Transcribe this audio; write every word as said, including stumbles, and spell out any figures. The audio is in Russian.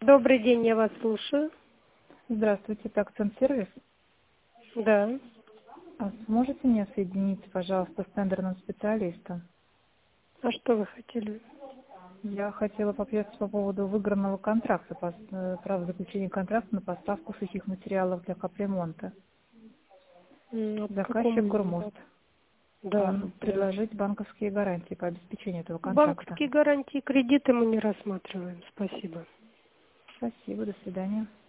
Добрый день, я вас слушаю. Здравствуйте, это Акцент-сервис. Да. А сможете меня соединить, пожалуйста, с тендерным специалистом? А что вы хотели? Я хотела попьеться по поводу выигранного контракта, по- э, право заключения контракта на поставку сухих материалов для капремонта. М, а по Заказчик какому? Гурмост. Да. А, предложить банковские гарантии по обеспечению этого контракта. Банковские гарантии, кредиты мы не рассматриваем. Спасибо. Спасибо, до свидания.